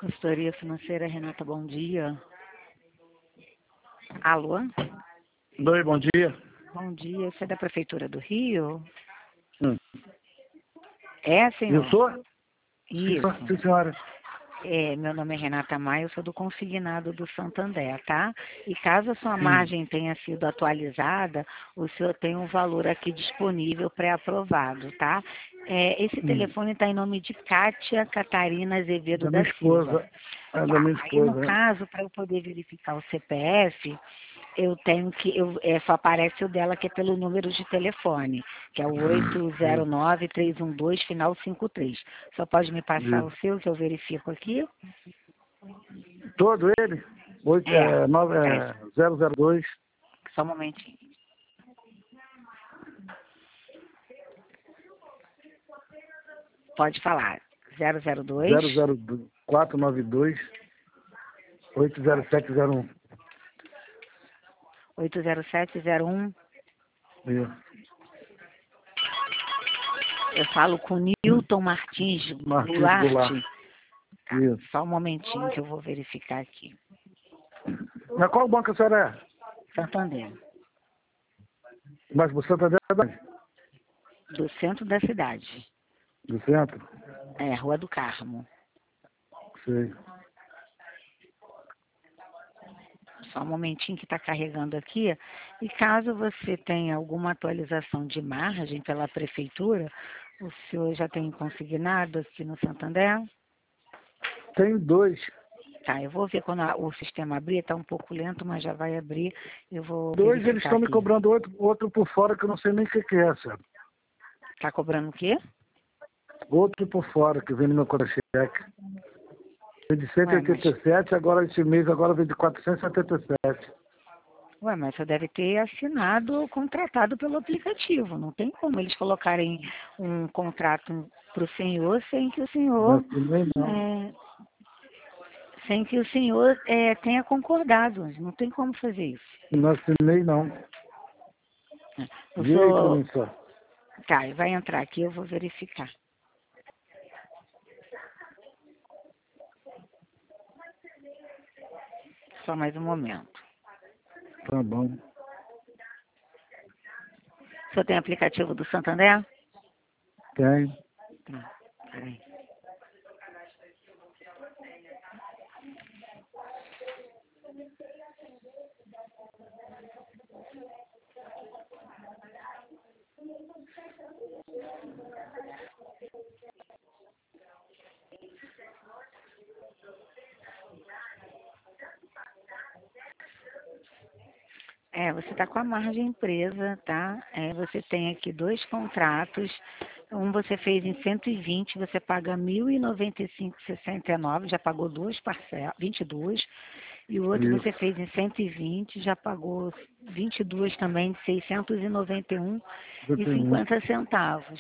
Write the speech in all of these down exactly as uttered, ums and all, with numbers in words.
Consultoria Financeira, Renata, bom dia. Alô? Oi, bom dia. Bom dia, você é da Prefeitura do Rio? Hum. É, senhor? Eu sou? Isso. Sim, senhora. É, meu nome é Renata Maia, eu sou do Consignado do Santander, tá? E caso a sua Sim. margem tenha sido atualizada, o senhor tem um valor aqui disponível pré-aprovado, tá? É, esse Hum. telefone está em nome de Kátia Catarina Azevedo Da da minha Silva. esposa. É Tá, da minha aí no esposa. caso, para eu poder verificar o C P F, eu tenho que, eu, é, só aparece o dela que é pelo número de telefone, que é o oito zero nove, três um dois, final cinquenta e três. Só pode me passar o Isso. seu, que eu verifico aqui? Todo ele? Oito, É, é, nove, é, é, zero zero dois. só um momentinho. Pode falar. zero zero dois, zero zero quatro nove dois. oito zero sete zero um. oito zero sete zero um. Isso. Eu falo com Newton Martins Martins Goulart. Goulart. Tá, Isso. só um momentinho que eu vou verificar aqui. Mas qual banco a senhora é? Santander. Mas o Santander é da onde? Do centro da cidade. Do centro? É, Rua do Carmo. Sei. Só um momentinho que está carregando aqui. E caso você tenha alguma atualização de margem pela prefeitura, o senhor já tem consignado aqui no Santander? Tem dois. Tá, eu vou ver quando a- o sistema abrir, está um pouco lento, mas já vai abrir. Eu vou Dois eles verificar estão me aqui. cobrando outro, outro por fora que eu não sei nem o que, que é, senhora. Está cobrando o quê? Outro por fora que vem no meu contra-cheque. Vem de cento e Ué, mas, oitenta e sete, agora esse mês agora vem de quatrocentos e setenta e sete. ué, mas você deve ter assinado ou contratado pelo aplicativo. Não tem como eles colocarem um contrato para o senhor sem que o Não senhor assinei não. é, sem que o senhor é, tenha concordado. Não tem como fazer isso. Não assinei não. O Vê aí pra senhor, mim só. tá, vai entrar aqui, eu vou verificar. Só mais um momento. Tá bom. O senhor tem aplicativo do Santander? Tem. Tá, peraí. É, você está com a margem presa, tá? É, você tem aqui dois contratos. Um você fez em cento e vinte, você paga mil e noventa e cinco reais e sessenta e nove, já pagou duas parcelas, vinte e duas. E o outro você Isso. fez em cento e vinte, já pagou vinte e duas também, de seiscentos e noventa e um Eu e tenho isso. cinquenta centavos.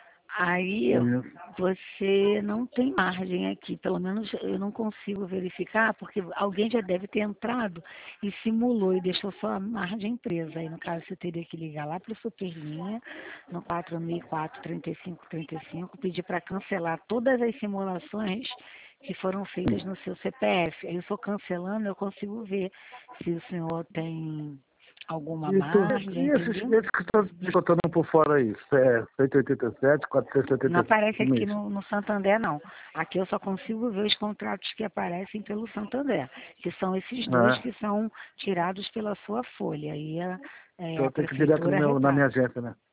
Aí Isso. você não tem margem aqui, pelo menos eu não consigo verificar, porque alguém já deve ter entrado e simulou e deixou só a margem presa. Aí, no caso, você teria que ligar lá para o Superlinha, no quatro mil e quatro, trinta e cinco, trinta e cinco, pedir para cancelar todas as simulações que foram feitas no seu C P F. Aí, eu só cancelando, eu consigo ver se o senhor tem alguma E, tu, margem, e esses, entendeu? esses que estão descontando por fora aí? É cento e oitenta e sete, quatrocentos e Não setenta e cinco aparece por aqui mês. no, no Santander, não. Aqui eu só consigo ver os contratos que aparecem pelo Santander, que são esses dois É. que são tirados pela sua folha. Aí a, é, Então a tem que ir direto no prefeitura meu, na minha repassa. agência, né?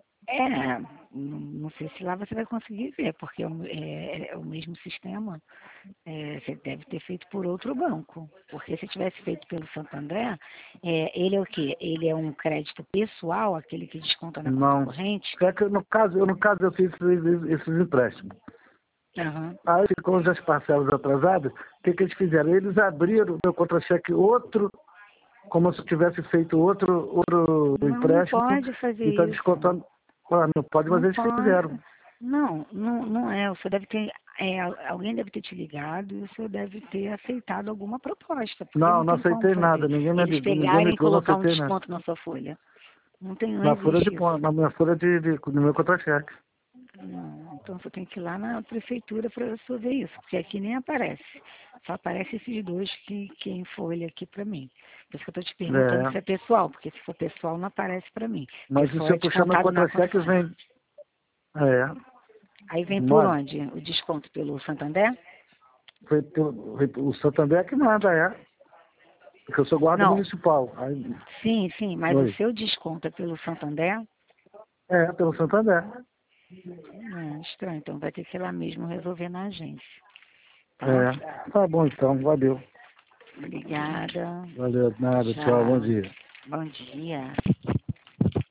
É, não não sei se lá você vai conseguir ver, porque é, o- é- é o mesmo sistema. É, você deve ter feito por outro banco. Porque se tivesse feito pelo Santander, é, ele é o quê? Ele é um crédito pessoal, aquele que desconta na conta Não. corrente? É que no caso, eu, no caso eu fiz esses, esses empréstimos. Aham. Aí ficou as parcelas atrasadas, o que, que eles fizeram? Eles abriram o meu contra-cheque outro, como se eu tivesse feito outro, outro Não, não empréstimo, pode fazer e está isso. descontando. Ah, não pode, mas Não eles pode. fizeram. Não, não, não é. O senhor deve ter. É, alguém deve ter te ligado e o senhor deve ter aceitado alguma proposta, porque Não, não não tem como aceitei fazer. nada, ninguém me Eles ligou, ninguém me pegarem e ligou, não colocar um aceitei nada. desconto na sua folha. Não tem, não Na folha de existe isso. ponto, na minha folha de, de no meu contra-cheque. Não. Então você tem que ir lá na prefeitura para resolver isso, porque aqui nem aparece. Só aparece esses dois que, que em folha aqui para mim. Por isso que eu estou te perguntando É. se é pessoal, porque se for pessoal não aparece para mim. Mas Pessoal se é eu puxar meu descontado na contra-cheque, conta. vem. É. Aí vem por Manda. onde? O desconto pelo Santander? Foi pelo- foi o Santander que manda, é. Porque eu sou guarda Não. municipal. Aí, Sim, sim, mas o oi. seu desconto é pelo Santander? É, pelo Santander. É estranho, então vai ter que ir lá mesmo resolver na agência. Tá? É. Tá bom então, valeu. Obrigada. Valeu, nada, tchau, bom Tchau. dia. Bom dia.